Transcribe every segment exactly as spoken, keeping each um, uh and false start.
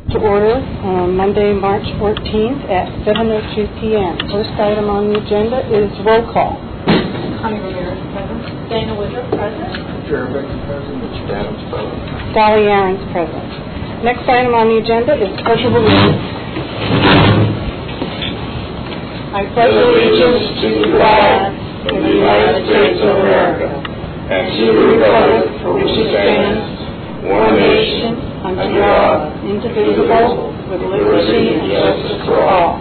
To order on Monday, March fourteenth at seven oh two p.m. First item on the agenda is roll call. Connie Ramirez, present. Dana Woodruff, present. Jerry Beckman, present. Richard Adams, present. Dolly Aaron's present. Next item on the agenda is pledge of allegiance. I pledge allegiance to the flag of the United States of America and to the republic for which it stands, one nation, under God, indivisible, with liberty and justice for all.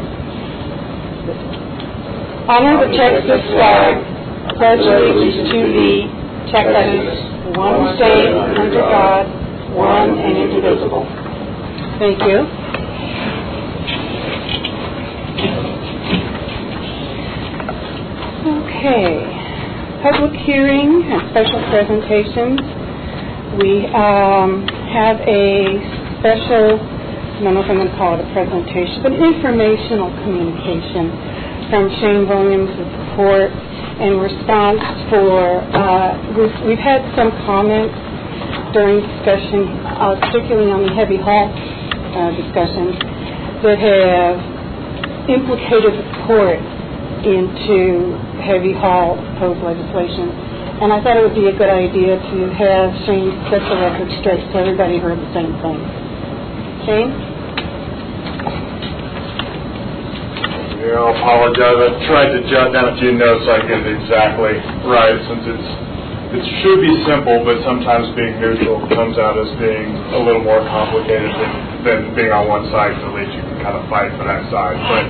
Honor the Texas flag. Pledge allegiance to thee, Texas, one state, under God, one and indivisible. Thank you. Okay. Public hearing and special presentations. We um, have a special, I don't know if I'm going to call it a presentation, but informational communication from Shane Williams' report in response for, uh, we've, we've had some comments during discussion, uh, particularly on the heavy haul uh, discussion, that have implicated the court into heavy haul proposed legislation. And I thought it would be a good idea to have Shane set the record straight so everybody heard the same thing. Shane? Yeah, I apologize. I tried to jot down a few notes so I get it exactly right, since it's it should be simple, but sometimes being neutral comes out as being a little more complicated than, than being on one side, so at least you can kind of fight for that side. But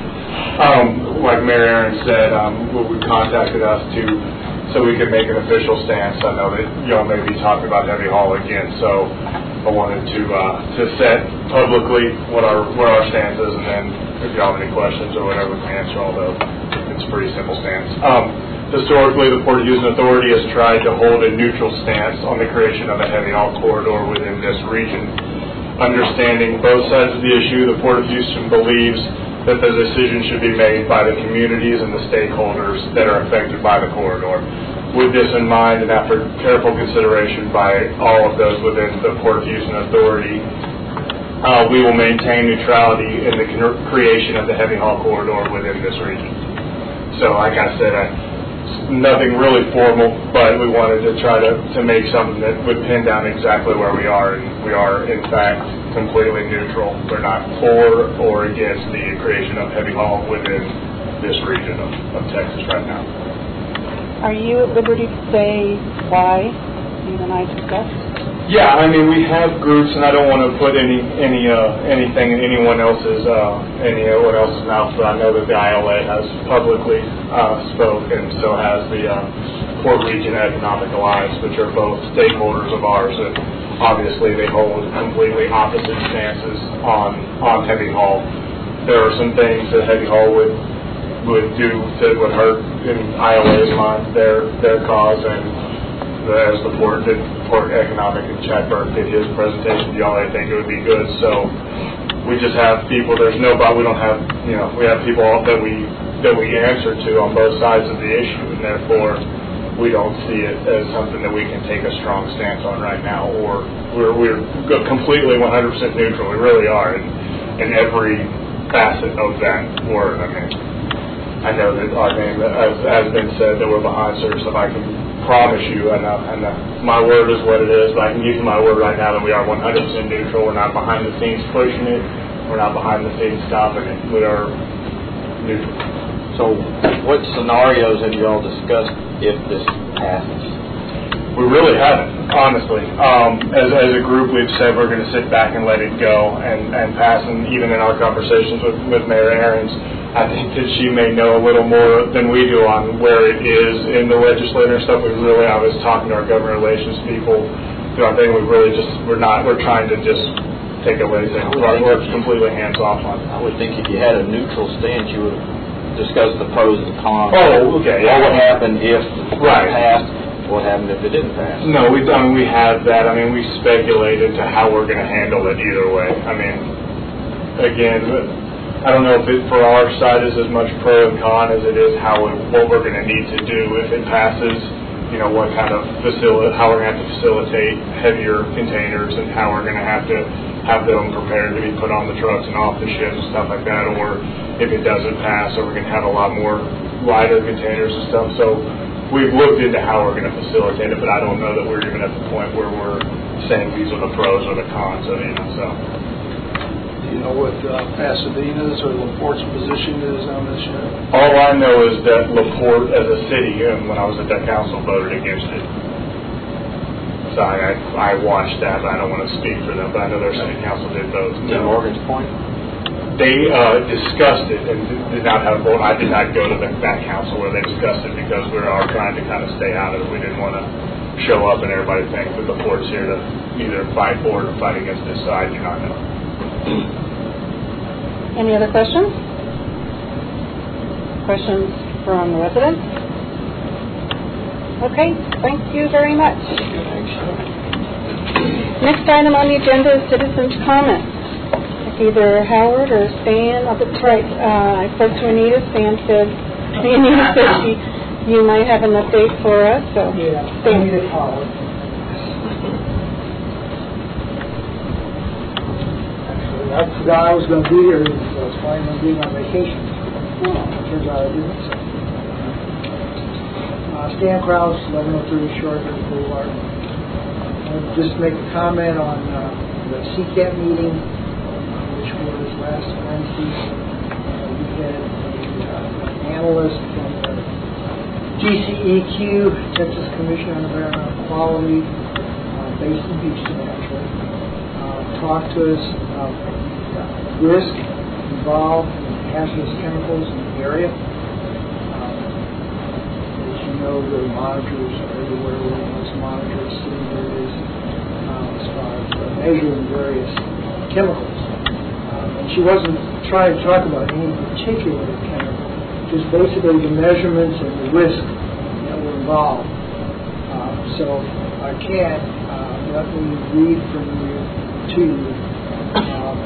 um, like Mary Aaron said, um, we contacted us to so we could make an official stance. I know that y'all may be talking about heavy haul again, so I wanted to uh, to set publicly what our what our stance is, and then if y'all have any questions or whatever, we can answer all those. It's a pretty simple stance. Um, historically, the Port of Houston Authority has tried to hold a neutral stance on the creation of a heavy haul corridor within this region. Understanding both sides of the issue, the Port of Houston believes that the decision should be made by the communities and the stakeholders that are affected by the corridor. With this in mind, and after careful consideration by all of those within the Port of Houston Authority, uh, we will maintain neutrality in the creation of the heavy haul corridor within this region. So, like I said, I, nothing really formal, but we wanted to try to, to make something that would pin down exactly where we are, and we are, in fact, completely neutral. We're not for or against the creation of heavy haul within this region of, of Texas right now. Are you at liberty to say why you and I discussed? Yeah, I mean, we have groups, and I don't want to put any any uh, anything in anyone else's uh, anyone else's mouth, but I know that the I L A has publicly uh, spoke, and so has the uh, Port Region Economic Alliance, which are both stakeholders of ours. And obviously, they hold completely opposite stances on on heavy haul. There are some things that heavy haul would would do that would hurt, in I L A's mind, their their cause, and as the Port did, Port Economic and Chad Burke did his presentation, y'all, I think it would be good. So we just have people. There's nobody. We don't have, you know, we have people that we that we answer to on both sides of the issue, and therefore we don't see it as something that we can take a strong stance on right now. Or we're we're completely one hundred percent neutral. We really are in in every facet of that word. I mean, I know that our name has, has been said that we're behind service. If I can promise you, and, uh, and uh, my word is what it is, but I can give you my word right now that we are one hundred percent neutral. We're not behind the scenes pushing it. We're not behind the scenes stopping it. We are neutral. So what scenarios have you all discussed if this passes? We really haven't, honestly. Um, as, as a group, we've said we're going to sit back and let it go and, and pass, and even in our conversations with, with Mayor Aarons, I think that she may know a little more than we do on where it is in the legislature and stuff. We really, I was talking to our government relations people. So I think we really just, we're not, we're trying to just take away things. We're, we're completely hands off on it. I would think if you had a neutral stance, you would discuss the pros and cons. Oh, okay. What would happen if right. it passed? What happened if it didn't pass? No, we I mean, we have that. I mean, we speculate into how we're going to handle it either way. I mean, again, I don't know if it for our side is as much pro and con as it is how it, what we're going to need to do if it passes. You you know, what kind of facility, how we're going to have to facilitate heavier containers and how we're going to have to have them prepared to be put on the trucks and off the ships and stuff like that, or if it doesn't pass, are we going to have a lot more lighter containers and stuff. So we've looked into how we're going to facilitate it, but I don't know that we're even at the point where we're saying these are the pros or the cons of it. So. Do you know what uh, Pasadena's or LaPorte's position is on this yet? All I know is that LaPorte, as a city, and when I was at that council, voted against it. So I, I, I watched that, but I don't want to speak for them, but I know their city council did vote. In Morgan's Point? They uh, discussed it and did not have a vote. I did not go to the, that council where they discussed it because we were all trying to kind of stay out of it. We didn't want to show up and everybody think that LaPorte's here to either fight for it or fight against this, so I do not know. Any other questions? Questions from the residents? Okay, thank you very much. Next item on the agenda is citizens' comments. Either Howard or Stan. Oh, that's right. Uh, I spoke to Anita. Stan said, Anita said she, you might have an update for us. So, yeah, Stan. Anita Howard. Actually, I forgot I was going to be here. I was planning on being on vacation. Turns out I didn't. So. Uh, Stan Krause, eleven oh three Shortridge Boulevard. I'll just make a comment on uh, the C C A T meeting, which was last Wednesday. Uh, we had a, uh, an analyst from the G C E Q, Texas Commission on Environmental Quality, uh, based in Houston, actually, uh, talked to us about the uh, risk involved in hazardous chemicals in the area. Um, as you know, the monitors are everywhere. We're those monitors, seeing where it is uh, as far as uh, measuring various chemicals. And she wasn't trying to talk about any particular chemical, just basically the measurements and the risk that were involved. Uh, so if I can, uh, let me read from you to you. Um,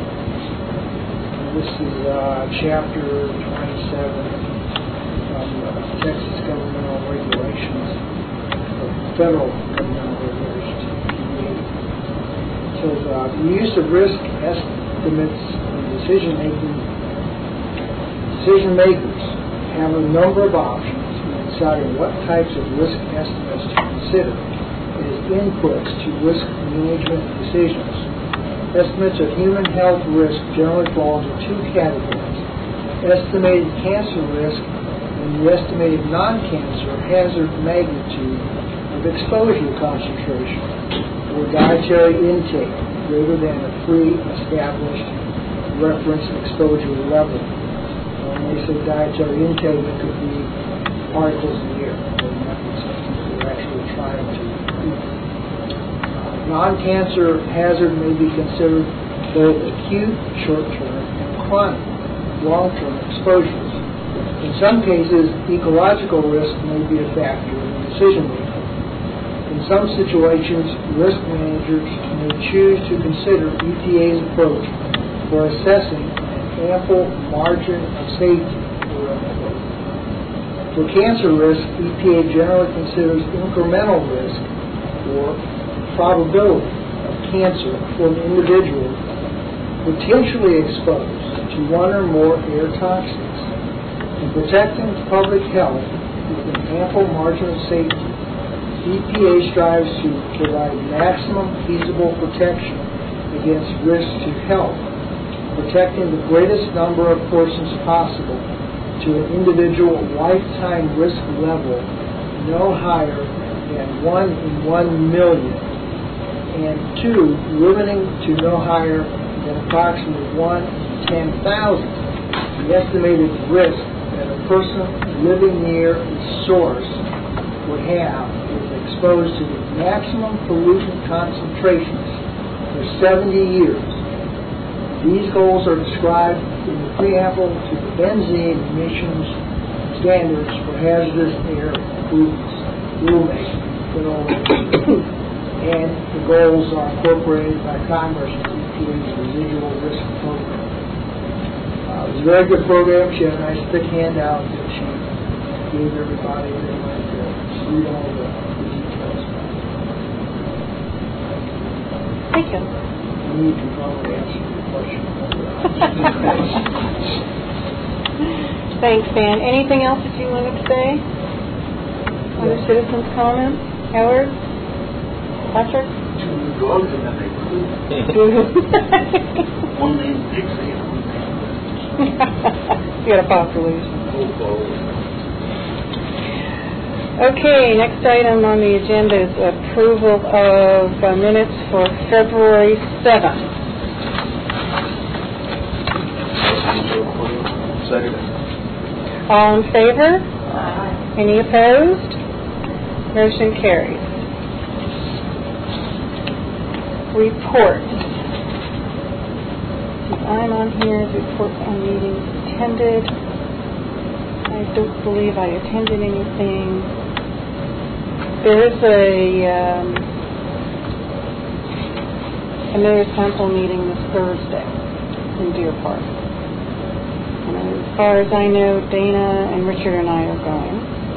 this is uh, chapter twenty-seven from the Texas Governmental Regulations, or Federal Governmental Regulations. It says, uh, the use of risk estimates Decision making, decision makers have a number of options in deciding what types of risk estimates to consider as inputs to risk management decisions. Estimates of human health risk generally fall into two categories: estimated cancer risk and the estimated non-cancer hazard magnitude of exposure concentration or dietary intake greater than a pre-established reference exposure level. When they say dietary intake, it could be particles in the air, or not the substance they're actually trying to eat. Uh, non-cancer hazard may be considered both acute, short-term, and chronic, long-term exposures. In some cases, ecological risk may be a factor in decision-making. In some situations, risk managers may choose to consider E P A's approach for assessing an ample margin of safety. For cancer risk, E P A generally considers incremental risk or probability of cancer for an individual potentially exposed to one or more air toxins. In protecting public health with an ample margin of safety, E P A strives to provide maximum feasible protection against risks to health, protecting the greatest number of persons possible to an individual lifetime risk level no higher than one in one million, and two, limiting to no higher than approximately one in ten thousand the estimated risk that a person living near a source would have if exposed to the maximum pollutant concentrations for seventy years. These goals are described in the preamble to the benzene emissions standards for hazardous air pollutants rulemaking, and the goals are incorporated by Congress into E P A's residual risk program. Uh, it was a very good program. She had a nice thick handout that she gave everybody. They went to read all the Thank you. You can probably answer your question. Thanks, Dan. Anything else that you wanted to say? Other citizens' comments? Howard? Patrick? Two dogs in the neighborhood. One named Dixie and one named... You got a population. Okay, next item on the agenda is approval of uh, minutes for February seventh. Second. All in favor? Aye. Any opposed? Motion carries. Reports. I'm on here, reports on meetings attended. I don't believe I attended anything. There is a um, a mayor's council meeting this Thursday in Deer Park. And as far as I know, Dana and Richard and I are going.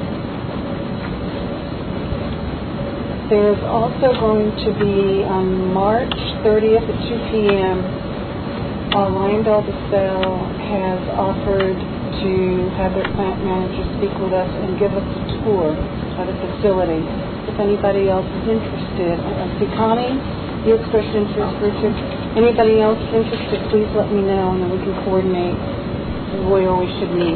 There's also going to be on March thirtieth at two p.m. Uh, Lyondell DeSalle has offered to have their plant manager speak with us and give us a tour of the facility. If anybody else is interested, uh, see Connie, you expressed interest, Richard. Anybody else interested, please let me know, and then we can coordinate where we should meet.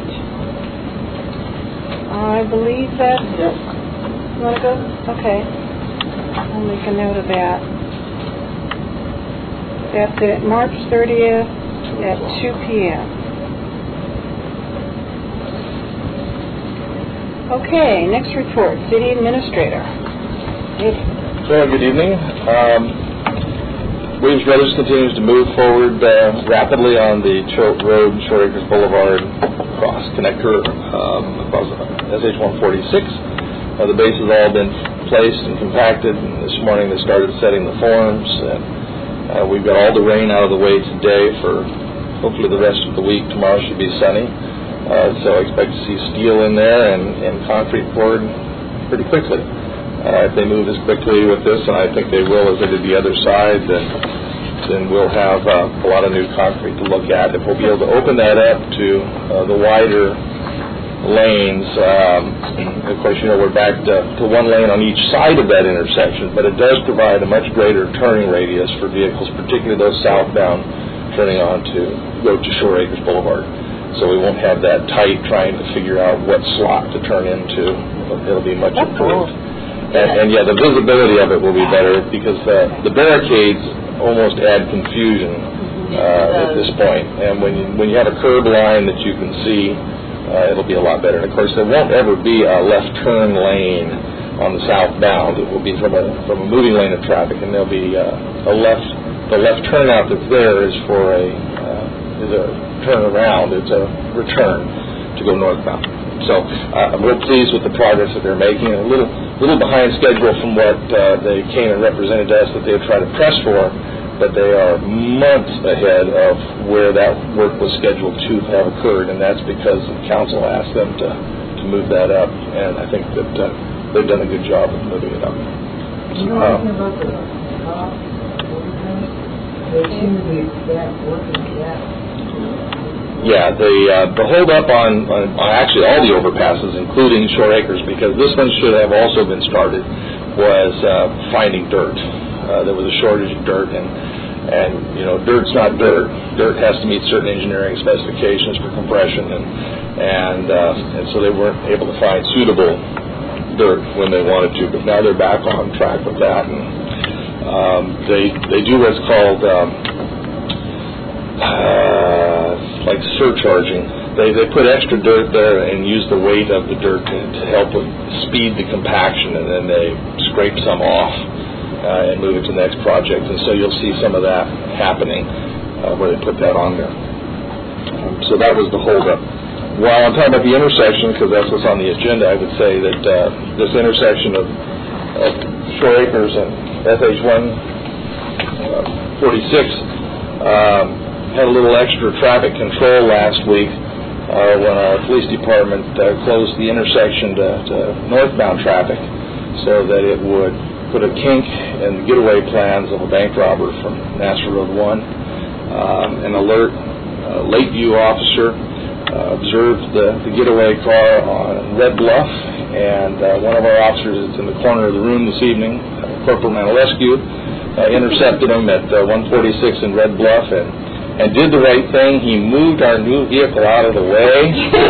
I believe that's it. You want to go? Okay. I'll make a note of that. That's it, March thirtieth at two p.m. Okay, next report, City Administrator. Dave. So, good evening. Um, Williams Brothers continues to move forward uh, rapidly on the Choate Road, Shore Acres Boulevard cross connector um, across S H one forty-six. Uh, the base has all been placed and compacted, and this morning they started setting the forms. And, uh, we've got all the rain out of the way today for hopefully the rest of the week. Tomorrow should be sunny. Uh, so I expect to see steel in there and, and concrete poured pretty quickly. Uh, if they move as quickly with this, and I think they will as they did the other side, then, then we'll have uh, a lot of new concrete to look at. If we'll be able to open that up to uh, the wider lanes, um, of course, you know, we're back to, to one lane on each side of that intersection, but it does provide a much greater turning radius for vehicles, particularly those southbound turning on to go to Shore Acres Boulevard. So we won't have that tight trying to figure out what slot to turn into. It'll be much That's improved. Cool. And, and yeah, the visibility of it will be better because uh, the barricades almost add confusion uh, at this point. And when you, when you have a curb line that you can see, uh, it'll be a lot better. And of course, there won't ever be a left turn lane on the southbound. It will be from a from a moving lane of traffic, and there'll be uh, a left. The left turnout that's there is for a uh, is a turn around. It's a return to go northbound. So uh, I'm real pleased with the progress that they're making. A little little behind schedule from what uh, they came and represented to us that they would try to press for, but they are months ahead of where that work was scheduled to have occurred, and that's because the council asked them to, to move that up, and I think that uh, they've done a good job of moving it up. You know anything about the top overpass? They seem to be back working that. Yeah, the uh, the hold up on, on actually all the overpasses, including Shore Acres, because this one should have also been started, was uh, finding dirt. Uh, there was a shortage of dirt, and and you know, dirt's not dirt. Dirt has to meet certain engineering specifications for compression, and and uh, and so they weren't able to find suitable dirt when they wanted to. But now they're back on track with that, and um, they they do what's called um, uh, like surcharging. They they put extra dirt there and use the weight of the dirt to, to help with speed the compaction, and then they scrape some off uh, and move it to the next project. And so you'll see some of that happening uh, where they put that on there. Um, so that was the holdup. While I'm talking about the intersection, because that's what's on the agenda, I would say that uh, this intersection of, of Shore Acres and S H one forty-six um, had a little extra traffic control last week uh, when our police department uh, closed the intersection to, to northbound traffic so that it would put a kink in the getaway plans of a bank robber from Nassau Road one. Um, an alert uh, Lakeview officer uh, observed the, the getaway car on Red Bluff, and uh, one of our officers that's in the corner of the room this evening, uh, Corporal Manilescu, uh, intercepted him at uh, one forty-six in Red Bluff and, and did the right thing. He moved our new vehicle out of the way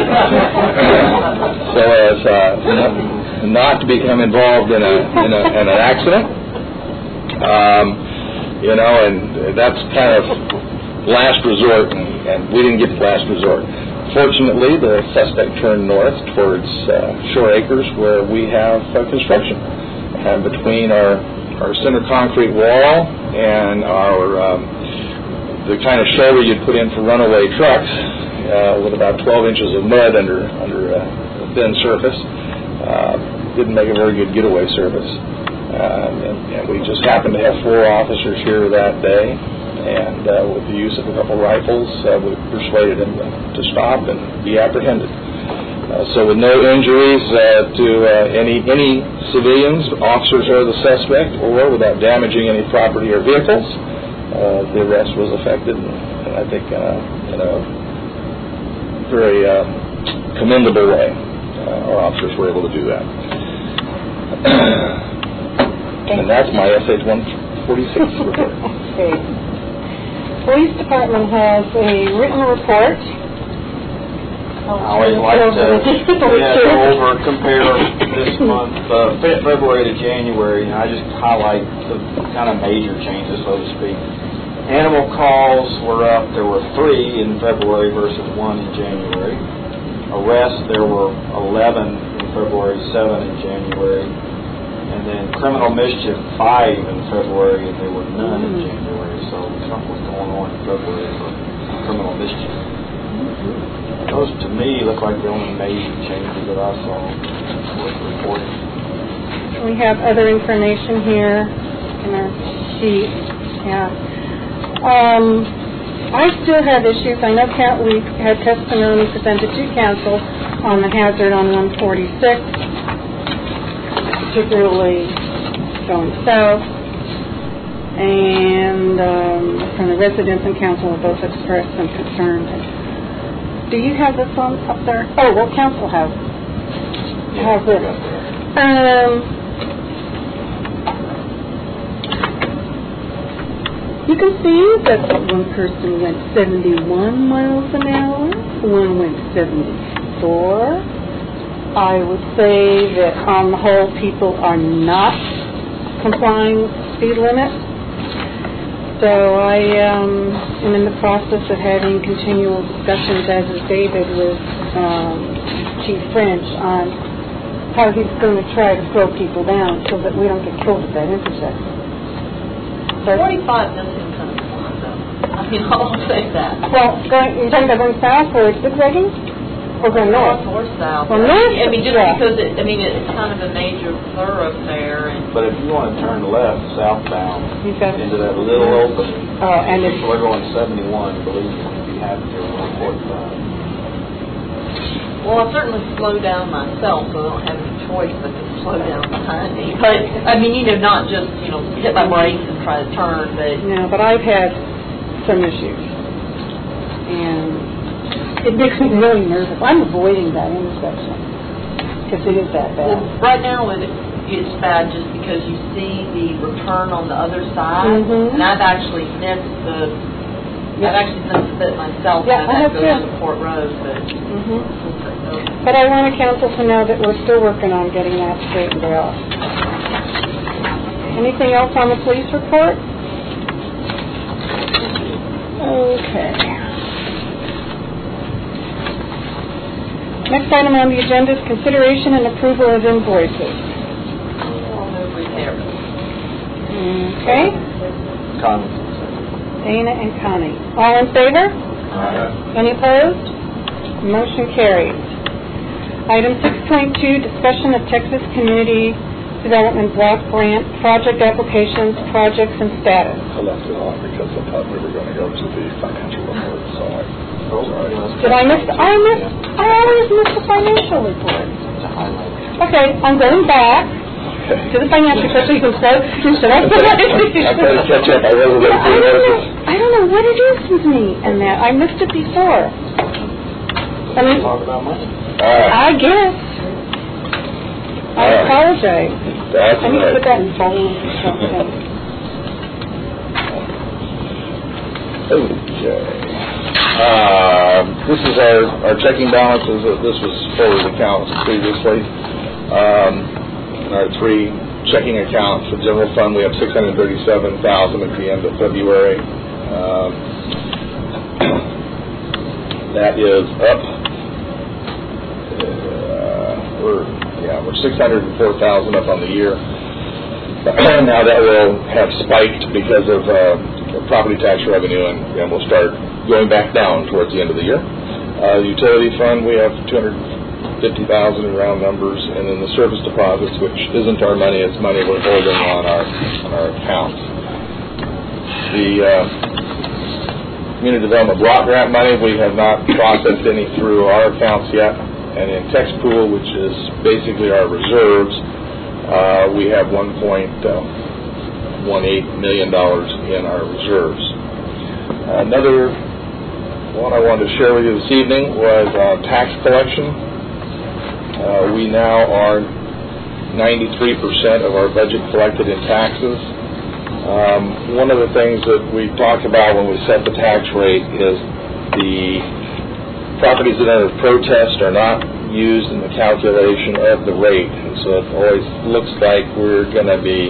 so as uh, not, not to become involved in, a, in, a, in an accident. Um, you know, and that's kind of last resort, and, and we didn't get to last resort. Fortunately, the suspect turned north towards uh, Shore Acres, where we have uh, construction. And between our, our center concrete wall and our um, the kind of shoulder you'd put in for runaway trucks, uh, with about twelve inches of mud under under a thin surface, uh, didn't make a very good getaway service. Um, and, and we just happened to have four officers here that day, and uh, with the use of a couple rifles, uh, we persuaded him to stop and be apprehended. Uh, so with no injuries uh, to uh, any any civilians, officers or the suspect, or without damaging any property or vehicles, uh, the arrest was effected, and I think uh, in a very uh, commendable way. Uh, our officers were able to do that. And that's my S H one forty-six report. Okay. Police Department has a written report. I always like to yeah, go over, compare this month, uh, Fe- February to January, and I just highlight the kind of major changes, so to speak. Animal calls were up. There were three in February versus one in January. Arrests, there were eleven in February, seven in January. And then criminal mischief, five in February, and there were none in January. So something was going on in February for criminal mischief. Those, to me, look like the only major changes that I saw worth reporting. We have other information here in our sheet. Yeah. Um, I still have issues. I know Cat, we had testimony presented to council on the hazard on one forty-six. Particularly going south, and um, from the residents and council have both expressed some concern. Do you have this one up there? Oh, well, council has has it. Um, you can see that one person went seventy-one miles an hour, one went seventy-four. I would say that on the whole, people are not complying with the speed limit. So I um, am in the process of having continual discussions, as is David, with um, Chief French on how he's going to try to slow people down so that we don't get killed at that intersection. So, forty-five doesn't come to mind, though. I mean, I'll say that. Well, going, you're talking about going south or zigzagging? Or going north? North or south. Well, north, I mean, just yeah. because, it, I mean, it's kind of a major thoroughfare. And But if you want to turn left, southbound, You've got into that little opening, Oh, and it's, people are going seventy-one, believe me, you'd be happy to one forty-five. Well, I certainly slow down myself, so I don't have any choice but to slow down behind me. But, I mean, you know, not just, you know, hit my brakes and try to turn, but... no, but I've had some issues. And it makes me really nervous. I'm avoiding that intersection because it is that bad. Well, right now it, it's bad just because you see the return on the other side, Mhm. and I've actually missed the, Yeah. I've actually missed the bit myself. Yeah, and I I've have to go too. down to Port Road, but... hmm But I want the council to know that we're still working on getting that straightened out. Anything else on the police report? Okay. Next item on the agenda is consideration and approval of invoices. I'll move repair. Okay. Comments? Dana and Connie. All in favor? Any opposed? Motion carries. Item six point two, discussion of Texas Community Development Block Grant Project Applications, Projects, and Status. I left it on because I thought we were going to go to the financial report, so I... Oh, sorry. Did I miss? I missed. I always miss the financial report. It's a highlight. Okay, I'm going back. Okay. To the financial question, you can slow, should I? I'm trying to catch up. I wasn't ready I for don't know, this. I don't know what it is with me and that. I missed it before. I mean, Talk about money. All right. I guess. I All right. apologize. That's I need to right. put that in bold or something. Okay. Uh, This is our, our checking balances. Uh, This was forward accounts previously. Um, Our three checking accounts. The general fund, we have six hundred thirty-seven thousand dollars at the end of February. Um, That is up. Uh, We're, yeah, we're six hundred four thousand dollars up on the year. Now that will have spiked because of uh, property tax revenue, and, and we'll start going back down towards the end of the year. Uh, the utility fund, we have two hundred fifty thousand dollars in round numbers, and then the service deposits, which isn't our money, it's money we're holding on our on our accounts. The uh, community development block grant money, we have not processed any through our accounts yet, and in text pool, which is basically our reserves, uh, we have one point one eight million dollars in our reserves. Another one I wanted to share with you this evening was uh, tax collection. Uh, we now are ninety-three percent of our budget collected in taxes. Um, one of the things that we talked about when we set the tax rate is the properties that are under protest are not used in the calculation of the rate, and so it always looks like we're going to be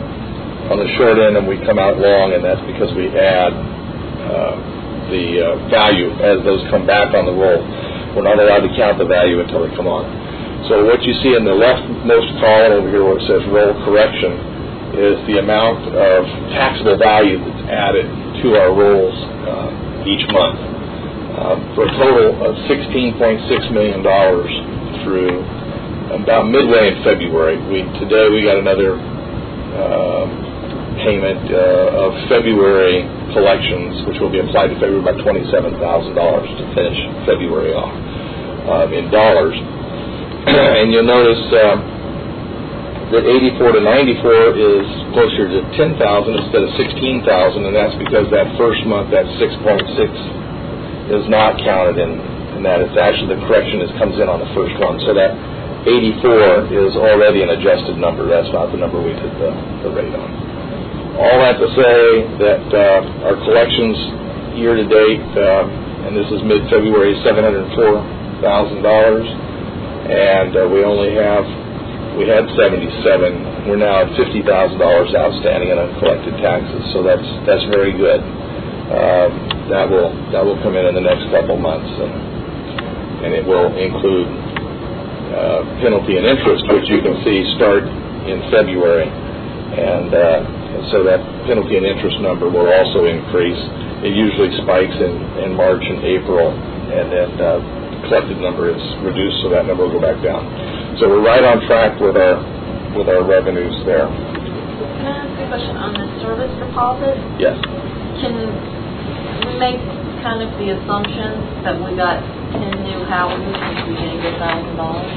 on the short end and we come out long, and that's because we add uh, the uh, value as those come back on the roll. We're not allowed to count the value until they come on. So what you see in the leftmost column over here where it says roll correction is the amount of taxable value that's added to our rolls uh, each month, uh, for a total of sixteen point six million dollars through about midway in February. We Today we got another uh, payment uh, of February collections, which will be applied to February, about twenty-seven thousand dollars to finish February off um, in dollars. And you'll notice uh, that eighty-four to ninety-four is closer to ten thousand instead of sixteen thousand, and that's because that first month, that six point six, is not counted in, in that. It's actually the correction that comes in on the first one. So that eighty-four is already an adjusted number. That's not the number we did the, the rate on. All that to say that uh, our collections year to date, uh, and this is mid-February, seven hundred four thousand dollars, and uh, we only have We had seventy-seven. We're now at fifty thousand dollars outstanding in uncollected taxes, so that's that's very good. Um, that will that will come in in the next couple months, and and it will include uh, penalty and interest, which you can see start in February, and, uh, and so that penalty and interest number will also increase. It usually spikes in, in March and April, and then uh, collected number is reduced, so that number will go back down. So we're right on track with our with our revenues there. Can I ask a question on the service deposit? Yes. Can we make kind of the assumption that we got ten new houses and we gained a thousand dollars?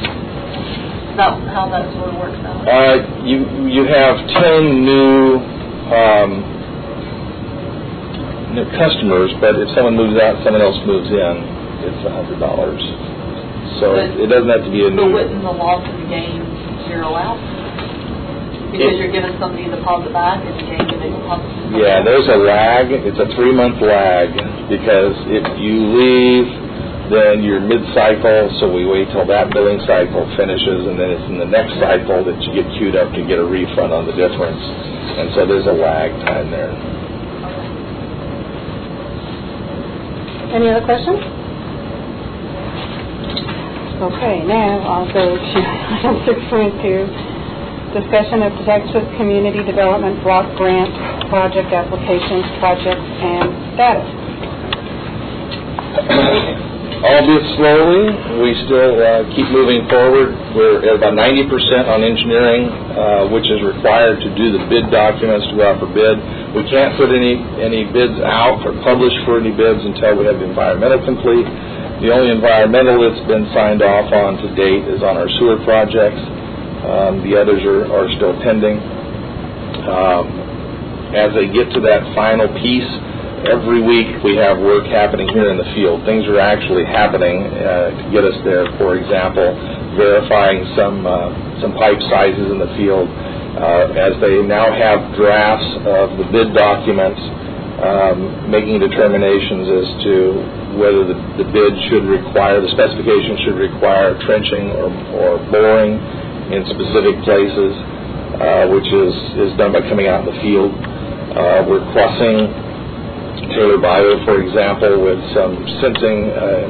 Is that how that sort of works out? Uh, you you have ten new um, new customers, but if someone moves out, someone else moves in, it's a hundred dollars. So But- it doesn't have to be a But new. wouldn't the loss of the gain zero out? Because It- you're giving somebody a deposit back and the gain they deposit. Yeah, there's a lag. It's a three-month lag because if you leave, then you're mid-cycle, so we wait till that billing cycle finishes, and then it's in the next cycle that you get queued up to get a refund on the difference. And so there's a lag time there. Any other questions? Okay, now I'll go to item six point two, discussion of Texas Community Development Block Grant Project Applications, Projects, and Status. Albeit slowly, we still uh, keep moving forward. We're at about ninety percent on engineering, uh, which is required to do the bid documents to go out for bid. We can't put any, any bids out or publish for any bids until we have the environmental complete. The only environmental that's been signed off on to date is on our sewer projects, Um, the others are, are still pending. Um, as they get to that final piece, every week we have work happening here in the field. Things are actually happening uh, to get us there. For example, verifying some uh, some pipe sizes in the field. Uh, as they now have drafts of the bid documents, um, making determinations as to whether the, the bid should require, the specification should require trenching or, or boring in specific places, uh, which is, is done by coming out in the field. Uh, we're crossing Taylor Bio, for example, with some sensing uh,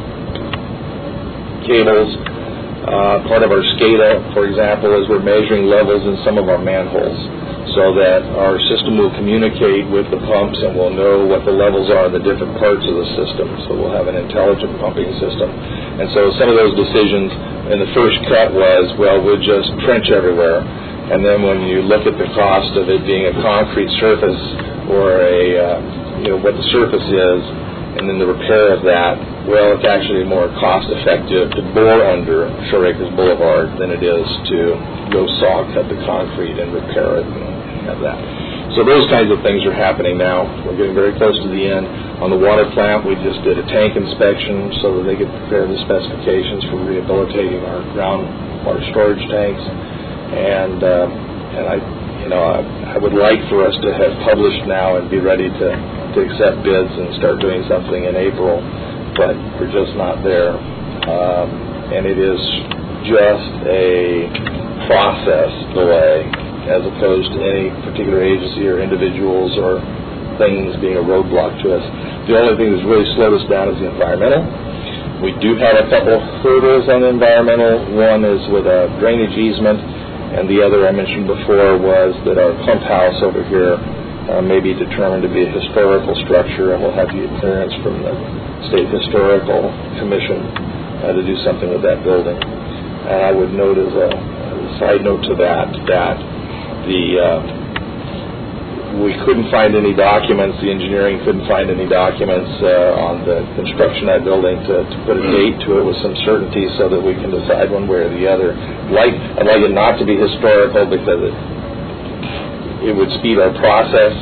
cables. Uh, part of our SCADA, for example, is we're measuring levels in some of our manholes so that our system will communicate with the pumps and we'll know what the levels are in the different parts of the system. So we'll have an intelligent pumping system. And so some of those decisions in the first cut was, well, we'll just trench everywhere. And then when you look at the cost of it being a concrete surface or a, uh, you know, what the surface is, and then the repair of that, well, it's actually more cost-effective to bore under Shore Acres Boulevard than it is to go saw cut the concrete and repair it and have that. So those kinds of things are happening now. We're getting very close to the end. On the water plant, we just did a tank inspection so that they could prepare the specifications for rehabilitating our groundwater storage tanks. And um, and I, you know, I, I would like for us to have published now and be ready to, to accept bids and start doing something in April, but we're just not there. Um, and it is just a process delay as opposed to any particular agency or individuals or things being a roadblock to us. The only thing that's really slowed us down is the environmental. We do have a couple hurdles on the environmental. One is with a drainage easement, and the other I mentioned before was that our pump house over here uh, may be determined to be a historical structure, and we'll have to get clearance from the State Historical Commission uh, to do something with that building. And I would note as a, as a side note to that, that the uh, we couldn't find any documents, the engineering couldn't find any documents uh, on the construction of that building to, to put a date to it with some certainty so that we can decide one way or the other. Like, I'd like it not to be historical because it, it would speed our process.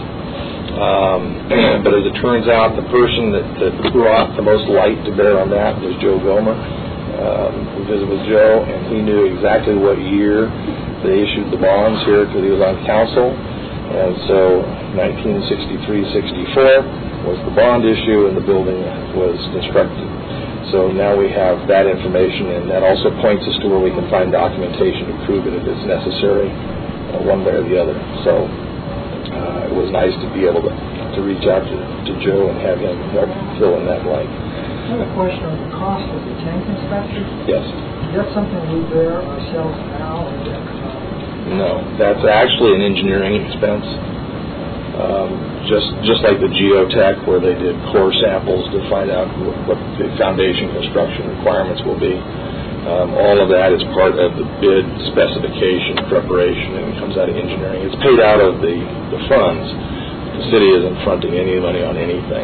Um, but as it turns out, the person that, that brought the most light to bear on that was Joe Gomer. Um, we visited with Joe, and he knew exactly what year they issued the bonds here because he was on council. And so nineteen sixty-three sixty-four was the bond issue, and the building was constructed. So now we have that information, and that also points us to where we can find documentation to prove it if it's necessary, uh, one way or the other. So uh, it was nice to be able to, to reach out to, to Joe and have him help fill in that blank. I have a question on the cost of the tank inspection. Yes. Is that something we bear ourselves now, or is that No, that's actually an engineering expense. Um, just just like the geotech, where they did core samples to find out what, what the foundation construction requirements will be. Um, all of that is part of the bid specification preparation, and it comes out of engineering. It's paid out of the, the funds. The city isn't fronting any money on anything.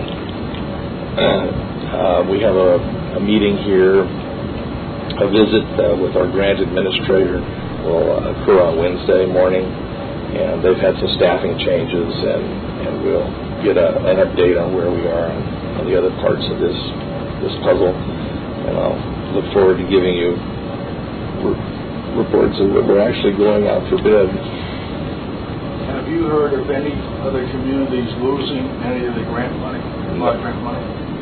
Uh, we have a, a meeting here, a visit uh, with our grant administrator will uh, occur on Wednesday morning, and they've had some staffing changes, and, and we'll get a, an update on where we are on, on the other parts of this this puzzle, and I'll look forward to giving you re- reports of what we're actually going out for bid. Have you heard of any other communities losing any of the grant money, block grant money?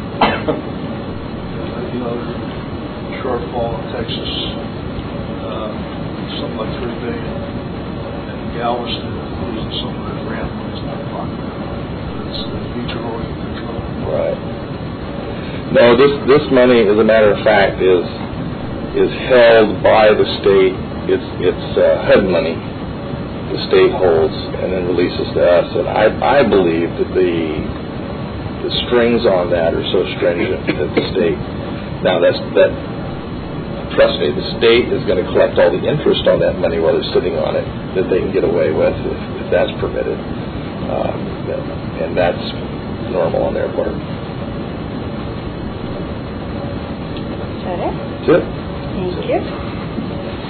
You know, the shortfall in Texas, uh, something like three billion, and Galveston is losing some of their grant money. It's not block grant money. It's the beach erosion control. Right. No, this this money, as a matter of fact, is is held by the state. It's it's uh, H U D money. The state holds and then releases to us, and I I believe that the the strings on that are so stringent that the state. Now that's that. Trust me, the state is going to collect all the interest on that money while they're sitting on it that they can get away with if, if that's permitted, um, and that's normal on their part. Is that it? That's it. Thank you.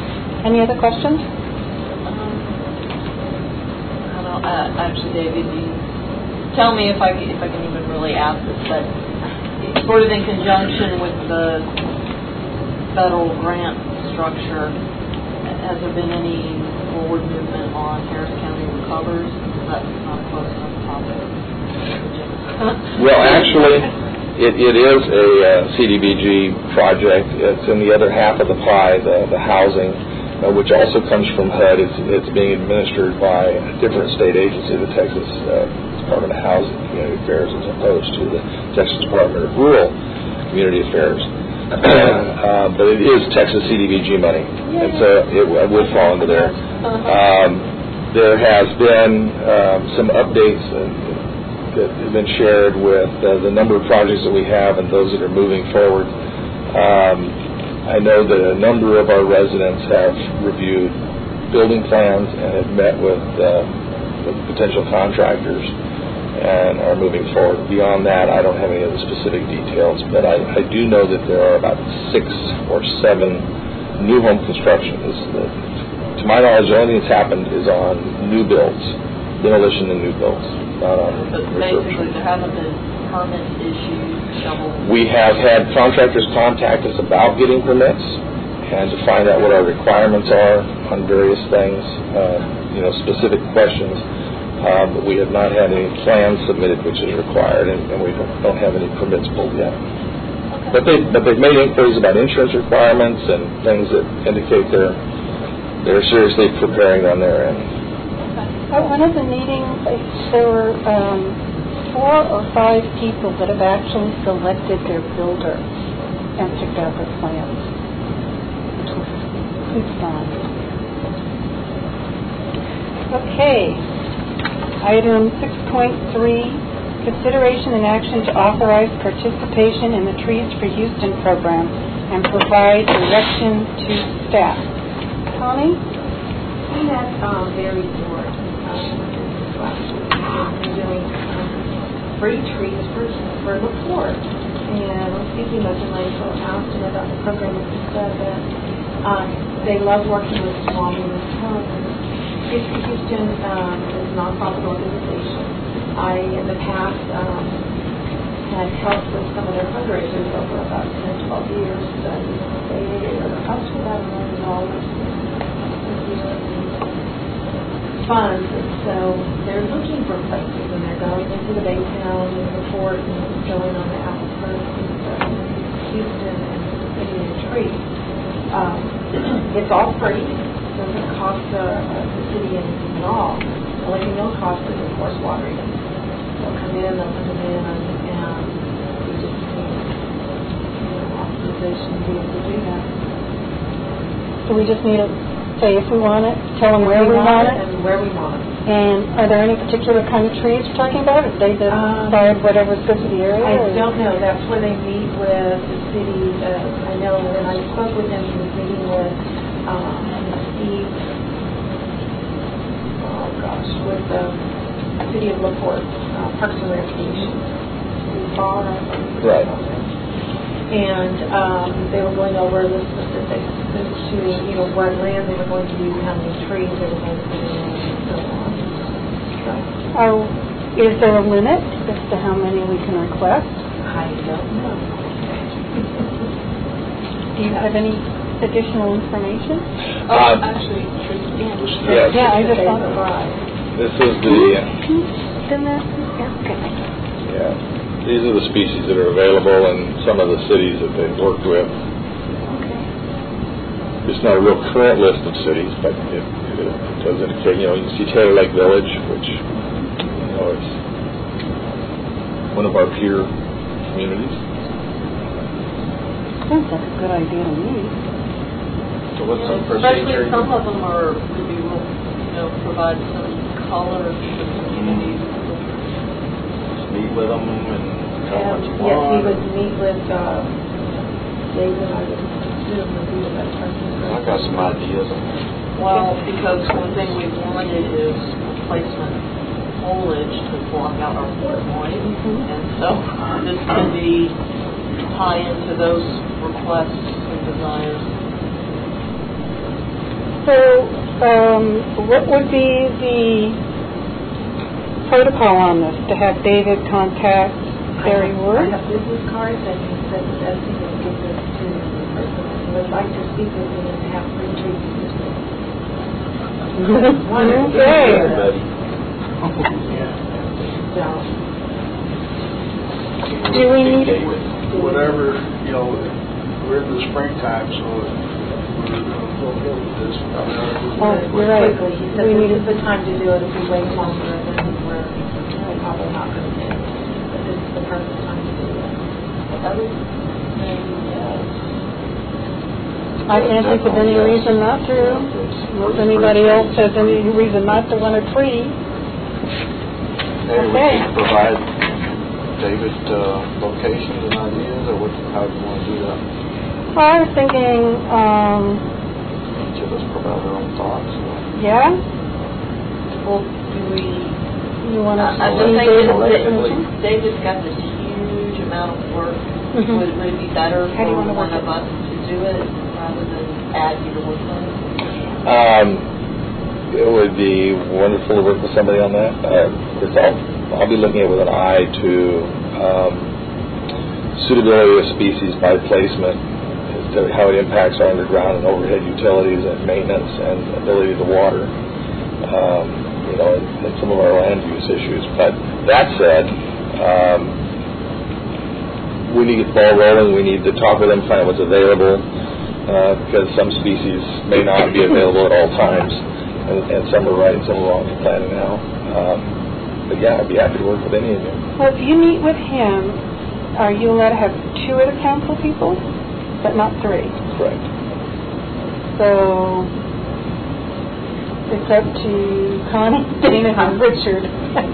Any other questions? Um, I don't, uh, actually, David, you tell me if I, c- if I can even really ask this, but sort of in conjunction with the federal grant structure, has there been any forward movement on Harris County Recovers? That's not a close enough topic. Well, actually, it, it is a uh, C D B G project. It's in the other half of the pie, the, the housing, uh, which also comes from H U D. It's, it's being administered by a different state agency, the Texas uh, Department of Housing and Community Affairs, as opposed to the Texas Department of Rural Community Affairs. uh, but it is Texas C D B G money, and so it, it would fall into there. Um, there has been um, some updates uh, that have been shared with uh, the number of projects that we have and those that are moving forward. Um, I know that a number of our residents have reviewed building plans and have met with, uh, with potential contractors and are moving forward. Beyond that, I don't have any of the specific details, but I, I do know that there are about six or seven new home constructions. That, to my knowledge, the only thing that's happened is on new builds, demolition and new builds, not on But basically, there haven't been permit issues, shovel. We have had contractors contact us about getting permits and to find out what our requirements are on various things, uh, you know, specific questions. Um, but we have not had any plans submitted, which is required, and, and we don't, don't have any permits pulled yet. Okay. But they but they've made inquiries about insurance requirements and things that indicate they're they're seriously preparing on their end. At one of the meetings, there were um, four or five people that have actually selected their builder and picked out their plans, which was good fun. Okay. Item six point three, consideration and action to authorize participation in the Trees for Houston program and provide direction to staff. Connie? We had um, very short discussion last week. We're doing um, free trees for, for the poor. And I was speaking with them, I asked them about the program, and he said that um, they love working with small municipalities. Trees for Houston um, is a nonprofit organization. I, in the past, um, had helped with some of their fundraisers over about ten, twelve years. Uh, they are up to about a million dollars a year in funds. And so they're looking for places, and they're going into the Baytown and the Fort and going on the Apple Coast and uh, Houston and picking a tree. Um, it's all free. Doesn't cost the, uh, the city anything at all. The only thing they'll cost is, of course, watering them. They'll come in, they'll put them in, and we just need, you know, authorization to be able to do that. So we just need to say if we want it, tell them where we want it. And where we want it. And are there any particular kind of trees we're talking about? If they Um, decide whatever's good for the area? I or- don't know. That's where they meet with the city. Uh, I know when I spoke with him, he was meeting with um, Steve, oh gosh, with the city of LaPorte, uh, Parks and Recreation. Steve Ball, I think. Right. And um, they were going over the specifics as to, you know, what land they were going to use, how many trees they were going to put in, and so on. So, Are, is there a limit as to how many we can request? I don't know. Do you have any additional information? Uh, Actually, Yes. Yeah, I just They thought. provide. This is the, uh, Then that's, that's good. yeah, these are the species that are available in some of the cities that they've worked with. Okay. It's not a real current list of cities, but it, it does indicate, you know, you see Taylor Lake Village, which, you know, is one of our peer communities. Sounds like a good idea to me. So what's the Especially procedure? some of them are, maybe will, you know, provide some color to the community. Just meet with them and tell them what you And, yes, he want. would meet with, uh, David, I would assume would be the best person. I've got some ideas. Well, because one thing we wanted is replacement foliage to block out our port noise. And so this can be tie into those requests and desires. So, um, what would be the protocol on this? To have David contact Barry I Ward? have business cards, and he said the best thing is to give this to the person who would like to speak with me and have free treatment with me. Okay. Everybody. So, Do we need, Whatever, you know, we're in the springtime, so we're going to fulfill this. Oh, you're right. quickly, he said We need this is the time to do it. If we wait longer, then we're we're probably not going to do it. But this is the perfect time to do it. I would say yes. I can't think of any reason not to. If anybody else has any reason not to want a tree. Maybe we Okay. can provide David uh, locations and ideas, or what, how do you want to do that? I was thinking, um, Each of us provide our own thoughts. or- yeah, Well, do we, you want to I I see just think David? that David's got this huge amount of work. Mhm. Would would it be better How do you for wanna one work of us to do it rather than add you to work on it? Um, it would be wonderful to work with somebody on that. Uh, because I'll, I'll be looking at it with an eye to um, suitability of species by placement, as to how it impacts our underground and overhead utilities and maintenance and ability to water, um, you know, and, and some of our land use issues. But that said, um, we need to get the ball rolling. We need to talk with them, find out what's available, uh, because some species may not be available at all times, and, and some are right and some are wrong in planning now. Um, but yeah, I'd be happy to work with any of you. Well, if you meet with him, are you allowed to have two of the council people, but not three? Correct. So it's up to Connie, Dana, and Richard.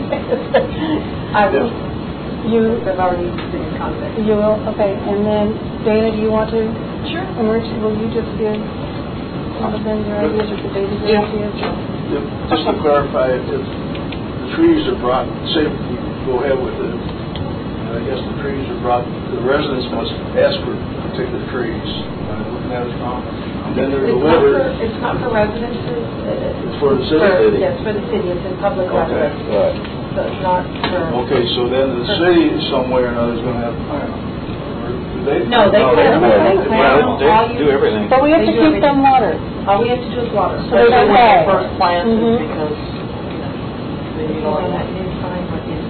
I will. You, I've already been in contact. you will, okay. And then Dana, do you want to? Sure. And Richard, will you just give some of them your ideas or the David your Yeah. ideas? Yep. Just to clarify, if the trees are brought, say we go ahead with it, and I guess the trees are brought, the residents must ask for particular trees. I'm looking at it wrong. And then they're It's not for, delivered. it's not for residences. uh, It's for the for- city? Yes, for the city. It's in public Okay. residence. Right. So it's not for. Okay, so then the city somewhere or another is going to have to plant them. Or do they? No, they No, plant them. they They plant plant them. them. All They you- do everything. But we have They to do keep them watered. All we have to do is water. So they Especially don't when die. it first plants, Mhm. because, you know, then you So don't that have is fine with you.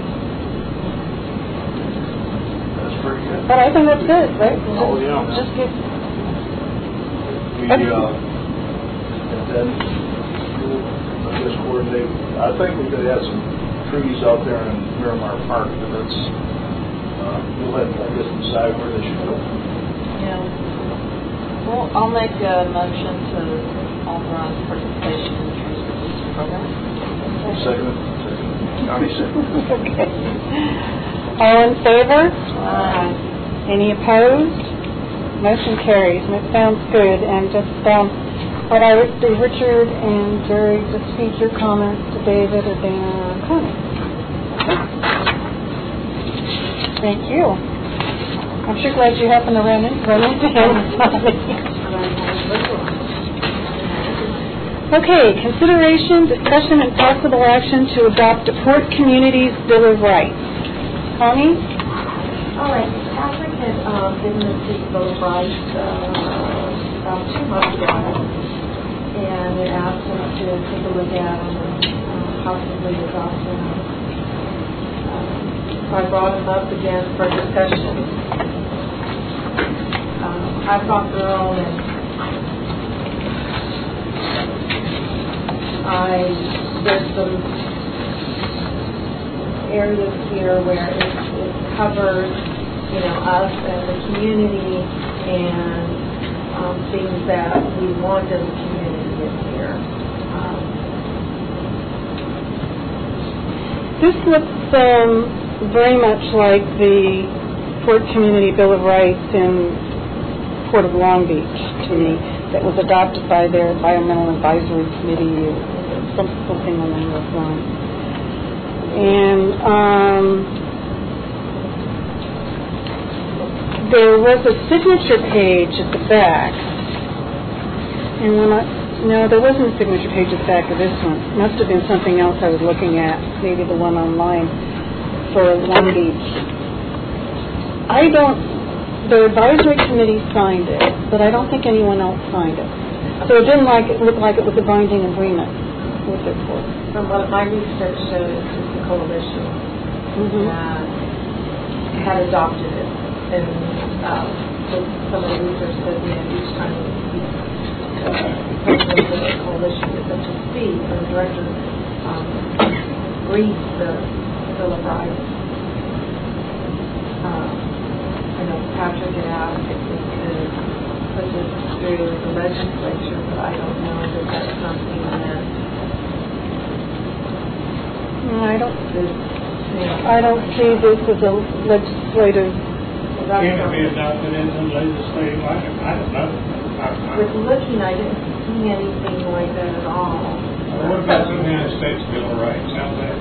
That's pretty good. But I think that's good, right? Oh, yeah. Just give, We, uh, and then, we'll, I guess, coordinate, I think we could have some trees out there in Miramar Park, but that's, uh, we'll have, I guess, decide where they should go. Yeah. Well, I'll make a motion to authorize participation in the trees reduction program. Second, second, Connie second. okay. All in favor? Aye. Any opposed? Motion carries, and it sounds good. And just, um, what I would do, Richard and Jerry, just feed your comments to David or Dana or Connie. Thank you. I'm sure glad you happened to run, in, run into him. Okay, consideration, discussion, and possible action to adopt the Port Communities Bill of Rights. Connie? All right, Patrick had um, given us the Bill of Rights uh, about two months ago, and it asked us to take a look at them and uh, possibly adopt them. Uh, So I brought them up again for discussion. Um, I thought through them, and I, there's some areas here where it, it covers, you know, us as a community and um, things that we want as a community in here. Um, This looks um, very much like the Port Community Bill of Rights in Port of Long Beach to me, that was adopted by their Environmental Advisory Committee, or some, something along those lines. And um, there was a signature page at the back, and when I No, there wasn't a signature page at the back of this one. Must have been something else I was looking at, maybe the one online for Long Beach. I don't, the advisory committee signed it, but I don't think anyone else signed it. So it didn't like it look like it was a binding agreement with the court. From what my research shows, is the coalition Mm-hmm. uh, had adopted it. And uh, so some of the research says, you know, each time you president of the coalition gets up to speed, and the director um, reads the Bill of Rights. Um, I know Patrick had asked if we could put this through the legislature, but I don't know that that's something that I don't, is, you know, I don't see this as a legislative. that's Can it be something. adopted into legislative item? I don't know. I- I- With looking, I didn't see anything like that at all. What about the United States Bill of Rights? How's that?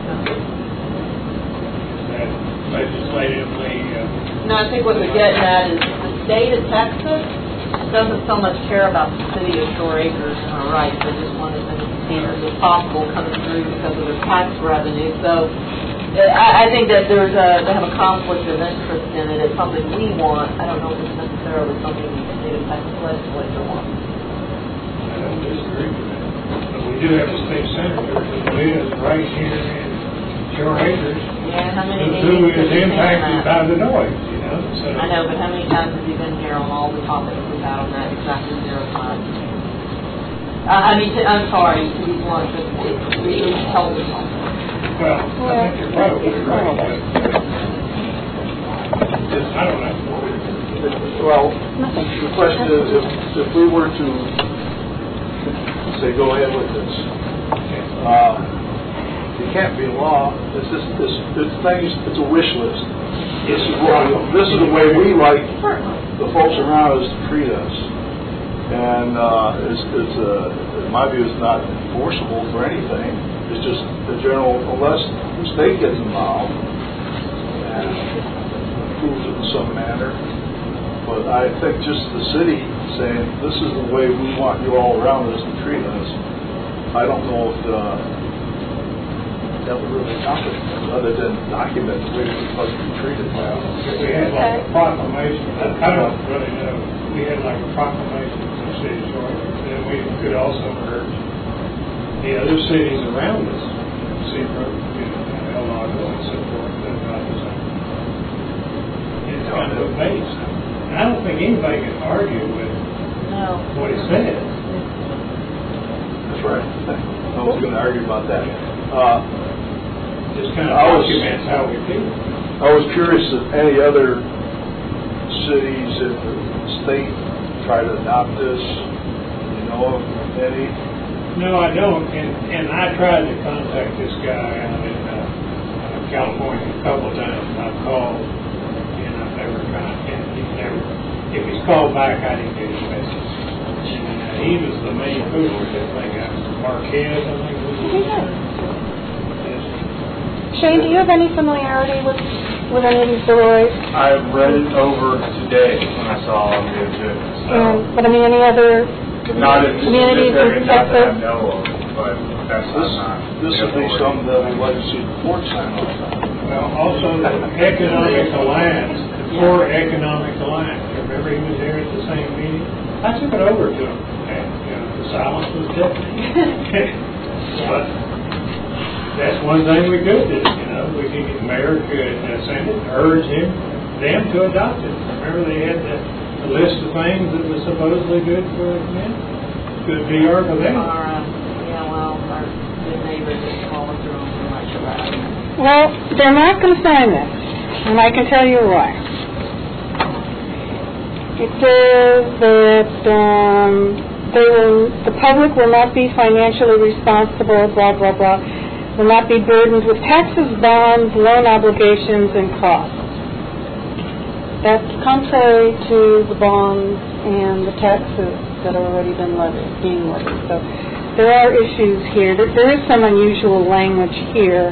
Is that legislatively, uh, No, I think what they're getting at is the state of Texas doesn't so much care about the city of Shore Acres and our rights. They just want as many standards as possible coming through because of their tax revenue. So uh, I, I think that there's a, they have a conflict of interest in it. It's something we want. I don't know if it's necessarily something the state of Texas legislature wants. I don't disagree with that. But we do have a state senator who lives right here in Shore Acres, Yeah, how many who meetings is has he been impacted at? by the noise, you know, so. I know, but how many times has he been here on all the topics we've had on that? Exactly zero times. Uh, I mean, to- I'm sorry to be blunt, but it really tells us something. Well, I think you're probably right, but I don't know. Well, the question is, if, if we were to say, go ahead with this, uh, it can't be law. It's just, it's, it's things, it's a wish list. This is what, this is the way we like the folks around us to treat us. And, uh, it's, it's, uh, in my view, it's not enforceable for anything. It's just the general, unless the state gets involved and approves it in some manner. But I think just the city saying, this is the way we want you all around us to treat us, I don't know if, uh, that would really accomplish it, other than document the way we're supposed to be treated. Well, if we had like a proclamation, I I don't really know, we had like a proclamation from the city of Shore Acres, then we could also urge the other cities around us, Seabrook, you know, El Lago and so forth, that about the same. It's kind of a base. And I don't think anybody can argue with No. what he says. That's right. I was going to argue about that. Uh, Just kind of I was- documents how we feel. I was curious if any other cities in the state try to adopt this. You know of any? No, I don't, and, and I tried to contact this guy out in uh, uh, California a couple of times, and I've called, and I've never contacted, he's never, if he's called back, I didn't get his message. And uh, he was the main push for this thing, out of Marquez, I think was his name. Shane, do you have any familiarity with, with any of these bill of rights? I read it over today when I saw on the agenda, so. Um, but I mean, any other Not in this communities area, in not that I Texas? know of, but that's This, not. this would be something that we'd like to see the court sign off on. Well, also, the Economic Alliance, the Core Economic Alliance, remember he was there at the same meeting? I took it over to him, and, you know, the silence was deafening. But that's one thing we could do, you know, we could, the mayor could uh, send it, urge him, them to adopt it. Remember, they had the, the list of things that was supposedly good for them, good P R for them. Our, uh, yeah, well, our good neighbors just following through on so much of that. Well, they're not going to sign this, and I can tell you why. It says that um, they will, the public will not be financially responsible, blah, blah, blah, will not be burdened with taxes, bonds, loan obligations, and costs. That's contrary to the bonds and the taxes that have already been levied, being levied. So there are issues here. There, there is some unusual language here.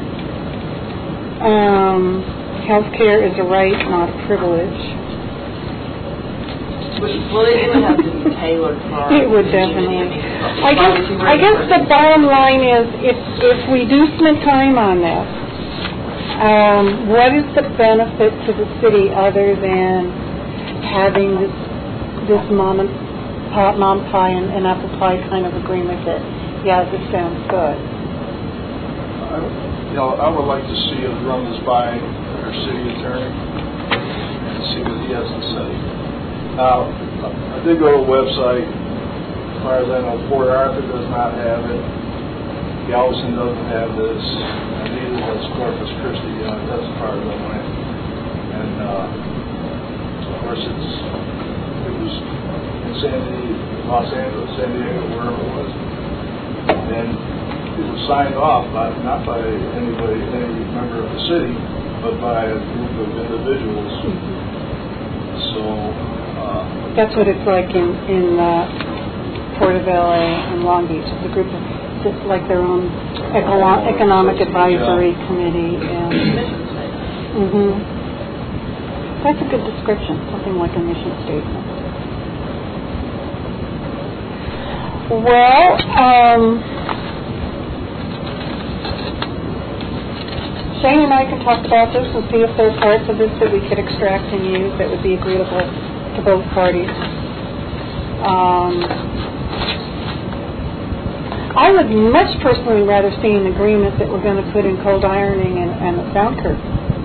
Um, health care is a right, not a privilege. Well, it would have to be tailored for our. It would definitely. I guess, I guess the bottom line is, if, if we do spend time on this, um, what is the benefit to the city other than having this, this mom and pop, mom pie and, and apple pie kind of agreement that, yeah, this sounds good? I, you know, I would like to see us run this by our city attorney and see what he has to say. Now, I did go to the website. As far as I know, Port Arthur does not have it. Galveston doesn't have this. And neither does Corpus Christi. Uh, that's as far as I went. And uh, of course, it's it was in San Diego, Los Angeles, San Diego, wherever it was, and it was signed off by not by anybody, any member of the city, but by a group of individuals. So. Uh, That's what it's like in, in uh, Porterville and Long Beach. It's a group of, just like their own econo- economic advisory yeah. committee. And, mm-hmm. That's a good description, something like a mission statement. Well, um, Shane and I can talk about this and see if there are parts of this that we could extract and use that would be agreeable to both parties. Um, I would much personally rather see an agreement that we're going to put in cold ironing and, and a sound curtain.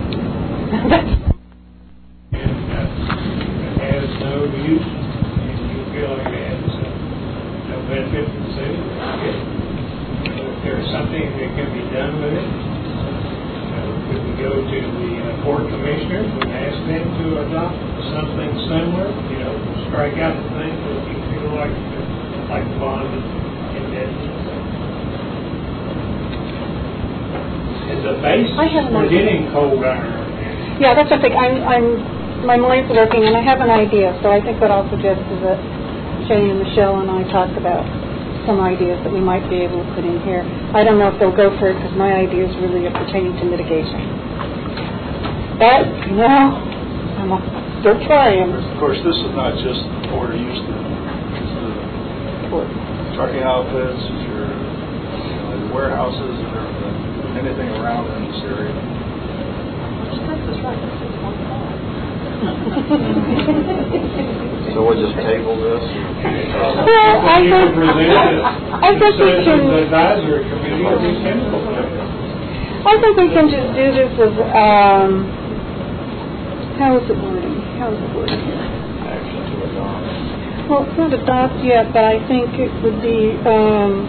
It has no use, and you feel like it has uh, no benefit to the city. If there's something that can be done with it, uh, if we go to the uh, Port Commissioners and ask them to adopt something similar, you know, strike out the things that you feel like like bond and debt. As a base for getting cold iron. Yeah, that's the thing. I'm, I'm, my mind's working, and I have an idea. So I think what I'll suggest is that Shane and Michelle and I talk about some ideas that we might be able to put in here. I don't know if they'll go for it because my ideas really are pertaining to mitigation. But, you know, I'm still trying. Of course, this is not just Port of Houston. It's the Port. Trucking outfits, it's your you know, the warehouses and everything, anything around in this area. So we'll just table this? Well, I think, I think we can, Advisory committee of these chemical companies. I think we can just do this as, um, how is it wording? How is it wording here? Action to adopt. Well, it's not adopt yet, but I think it would be, um,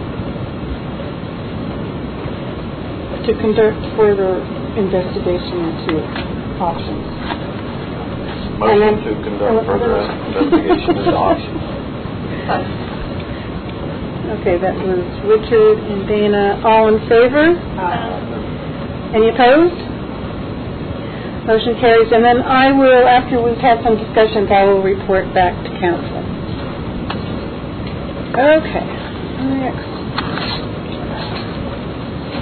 to conduct further investigation into options. Motion to conduct further investigation into options. Okay, that was Richard and Dana. All in favor? Aye. Any opposed? Motion carries. And then I will, after we've had some discussions, I will report back to council. Okay. Next.